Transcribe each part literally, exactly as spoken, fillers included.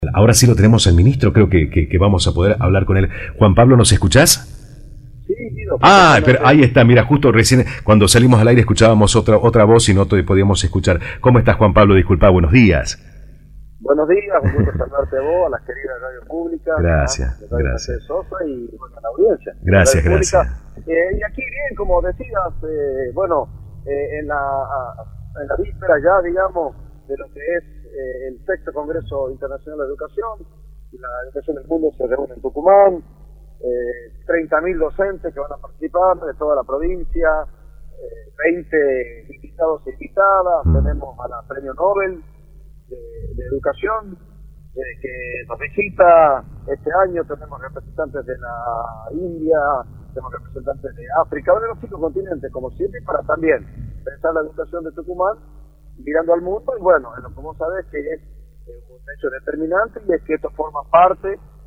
Ahora sí lo tenemos al ministro, creo que, que, que vamos a poder hablar con él. Juan Pablo, ¿nos escuchás? Sí, Guido. Ah, pero ahí está, mira, justo recién cuando salimos al aire escuchábamos otra otra voz y no te podíamos esculpar. ¿Cómo estás, Juan Pablo? Disculpa, buenos días. Buenos días, un gusto saludarte a vos, a las queridas Radio Pública. Gracias, a gracias. Sosa y bueno, a la audiencia. Gracias, gracias. Eh, y aquí bien, como decías, eh, bueno, eh, en, la, en la víspera ya, digamos, de lo que es eh, el sexto Congreso Internacional de Educación, y la educación del mundo se reúne en Tucumán, eh, treinta mil docentes que van a participar de toda la provincia, eh, veinte invitados e invitadas, mm. tenemos a la Premio Nobel de, de Educación, eh, que nos visita este año, tenemos representantes de la India, tenemos representantes de África, de los cinco continentes, como siempre, para también pensar la educación de Tucumán, mirando al mundo, y bueno, en lo que vos sabés que es eh, un hecho determinante, y es que esto forma parte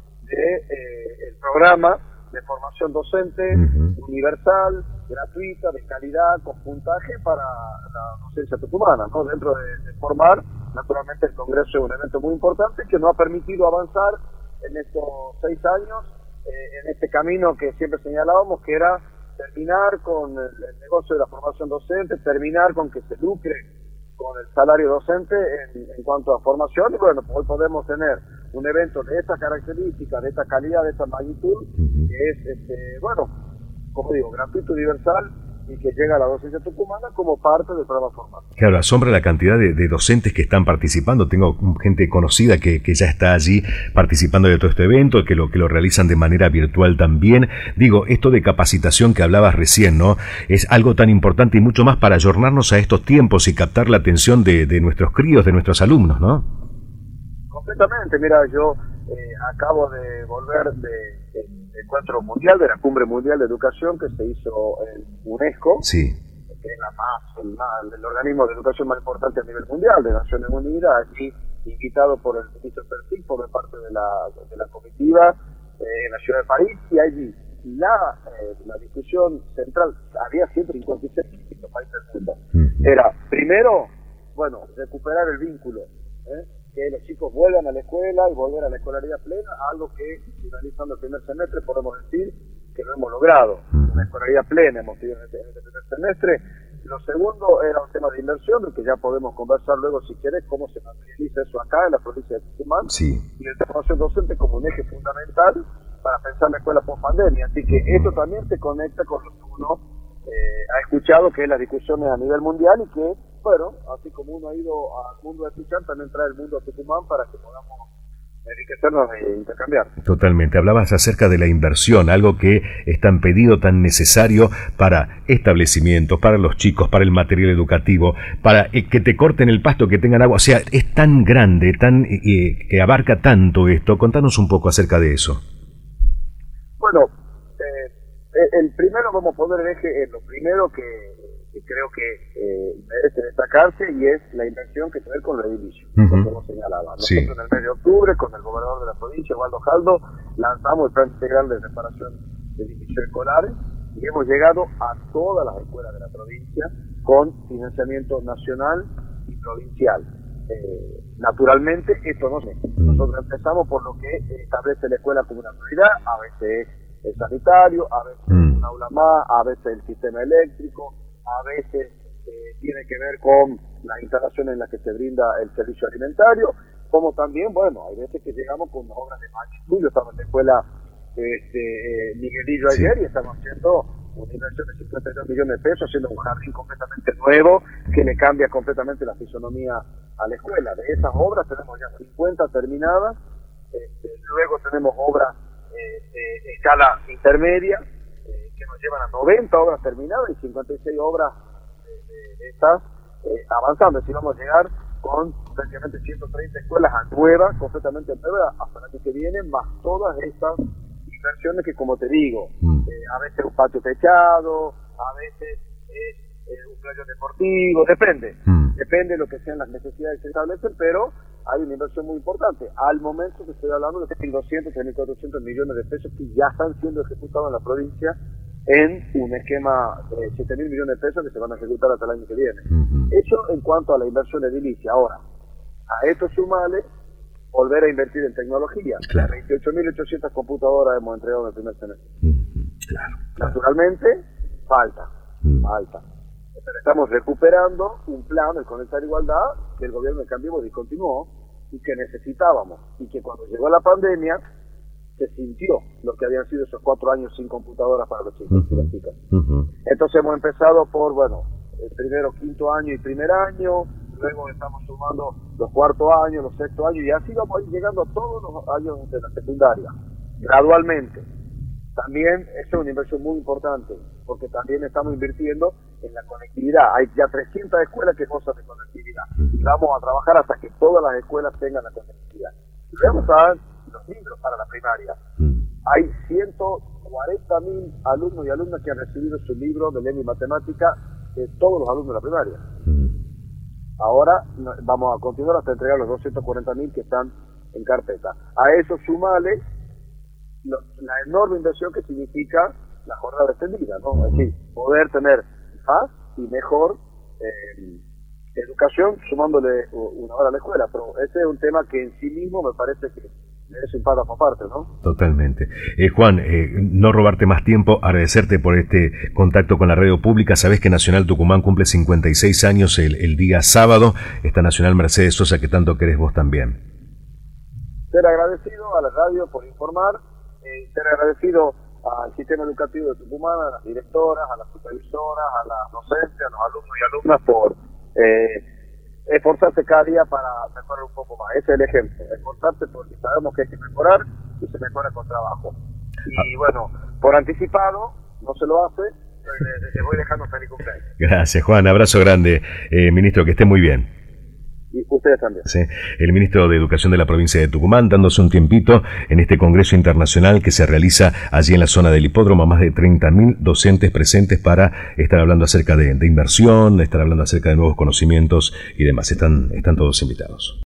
de eh, el programa de formación docente uh-huh. universal, gratuita, de calidad, con puntaje para la docencia tucumana, ¿no? Dentro de, de formar, naturalmente el Congreso es un evento muy importante que nos ha permitido avanzar en estos seis años, eh, en este camino que siempre señalábamos, que era terminar con el, el negocio de la formación docente, terminar con que se lucre con el salario docente en, en cuanto a formación, y bueno, hoy podemos tener un evento de estas características, de esta calidad, de esta magnitud, uh-huh. que es, este, bueno, como digo, gratuito, universal, y que llega a la docencia tucumana como parte del programa formal. Claro, asombra la cantidad de, de docentes que están participando. Tengo gente conocida que, que ya está allí participando de todo este evento, que lo, que lo realizan de manera virtual también. Digo, esto de capacitación que hablabas recién, ¿no? Es algo tan importante y mucho más para ayornarnos a estos tiempos y captar la atención de, de nuestros críos, de nuestros alumnos, ¿no? Completamente. Mira, yo eh, acabo de volver de... de encuentro mundial, de la Cumbre Mundial de Educación que se hizo en UNESCO, sí. que es la más, el, más, el organismo de educación más importante a nivel mundial, de Naciones Unidas, aquí invitado por el ministro Pertic, por parte de la, de la comitiva eh, en la ciudad de París, y allí la, eh, la discusión central, había ciento cincuenta y seis distintos países del mundo, uh-huh. era, primero, bueno, recuperar el vínculo, ¿eh? que los chicos vuelvan a la escuela y volver a la escolaridad plena, algo que finalizando el primer semestre podemos decir que lo hemos logrado, una escolaridad plena hemos tenido en este, en este primer semestre. Lo segundo era un tema de inversión, del que ya podemos conversar luego si querés, cómo se materializa eso acá en la provincia de Tucumán, sí. y el de formación docente como un eje fundamental para pensar la escuela post pandemia, así que esto también se conecta con lo que uno eh, ha escuchado, que es las discusiones a nivel mundial, y que bueno, así como uno ha ido al mundo a escuchar, también trae el mundo a Tucumán para que podamos enriquecernos e intercambiar. Totalmente. Hablabas acerca de la inversión, algo que es tan pedido, tan necesario para establecimientos, para los chicos, para el material educativo, para que te corten el pasto, que tengan agua. O sea, es tan grande, tan eh, que abarca tanto esto. Contanos un poco acerca de eso. Bueno, eh, el primero, vamos a poner el eje en lo primero que que creo que eh, merece destacarse, y es la inversión que tiene con los edilicios, uh-huh. como señalaba. Nosotros sí. en el mes de octubre, con el gobernador de la provincia, Waldo Jaldo, lanzamos el plan integral de reparación de edificios escolares, y hemos llegado a todas las escuelas de la provincia con financiamiento nacional y provincial. Eh, naturalmente, esto no sé. Nosotros empezamos por lo que establece la escuela como una prioridad, a veces es el sanitario, a veces uh-huh. un aula más, a veces el sistema eléctrico, a veces eh, tiene que ver con las instalaciones en las que se brinda el servicio alimentario, como también, bueno, hay veces que llegamos con obras de magnitud. Yo estaba en la escuela este, eh, Miguelillo ayer, sí. y estamos haciendo una inversión de cincuenta y dos millones de pesos, haciendo un jardín completamente nuevo, que le cambia completamente la fisonomía a la escuela. De esas obras tenemos ya cincuenta terminadas, este, luego tenemos obras eh, de escala intermedia, que nos llevan a noventa obras terminadas y cincuenta y seis obras de, de, de estas eh, avanzando. Es decir, vamos a llegar con prácticamente ciento treinta escuelas nuevas, completamente nuevas, hasta el año que viene, más todas estas inversiones que, como te digo, mm. eh, a veces un patio techado, a veces es eh, un playo deportivo, depende, mm. depende de lo que sean las necesidades que se establecen, pero hay una inversión muy importante. Al momento que estoy hablando de tres mil doscientos, tres mil cuatrocientos millones de pesos que ya están siendo ejecutados en la provincia en un esquema de siete mil millones de pesos que se van a ejecutar hasta el año que viene. Uh-huh. Eso en cuanto a la inversión edilicia. Ahora, a esto sumale volver a invertir en tecnología. Claro. veintiocho mil ochocientas computadoras hemos entregado en el primer semestre. Mm, claro, claro. Naturalmente, falta, mm. falta. Pero estamos recuperando un plan de Conectar Igualdad que el gobierno de Cambiemos discontinuó y que necesitábamos. Y que cuando llegó la pandemia, se sintió lo que habían sido esos cuatro años sin computadoras para los chicos uh-huh. y las chicas. Uh-huh. Entonces hemos empezado por, bueno, el primero, quinto año y primer año, luego estamos sumando los cuartos años, los sextos años, y así vamos a ir llegando a todos los años de la secundaria, gradualmente. También eso es una inversión muy importante, porque también estamos invirtiendo en la conectividad. Hay ya trescientas escuelas que gozan de conectividad, y vamos a trabajar hasta que todas las escuelas tengan la conectividad. Y luego están los libros para la primaria. Hay ciento cuarenta mil alumnos y alumnas que han recibido su libro de lengua y matemática, de todos los alumnos de la primaria. Ahora vamos a continuar hasta entregar los doscientos cuarenta mil que están en carpeta. A eso sumale lo, la enorme inversión que significa la jornada extendida, ¿no? Es decir, poder tener más y mejor eh, educación sumándole una hora a la escuela. Pero ese es un tema que en sí mismo me parece que es un párrafo aparte, ¿no? Totalmente. Eh, Juan, eh, no robarte más tiempo, agradecerte por este contacto con la radio pública. Sabés que Nacional Tucumán cumple cincuenta y seis años el, el día sábado. Esta Nacional Mercedes Sosa que tanto querés vos también. Ser agradecido a la radio por informar, eh, ser agradecido al sistema educativo de Tucumán, a las directoras, a las supervisoras, a las docentes, a los alumnos y alumnas por eh, esforzarse cada día para mejorar un poco más. Ese es el ejemplo, esforzarse porque sabemos que hay que mejorar y se mejora con trabajo. Y bueno, por anticipado, no se lo hace, le, le voy dejando feliz cumpleaños. Gracias, Juan, abrazo grande, eh, ministro, que esté muy bien. Y ustedes también. Sí, el ministro de Educación de la provincia de Tucumán, dándose un tiempito en este congreso internacional que se realiza allí en la zona del hipódromo, más de treinta mil docentes presentes para estar hablando acerca de, de inversión, estar hablando acerca de nuevos conocimientos y demás. Están, están todos invitados.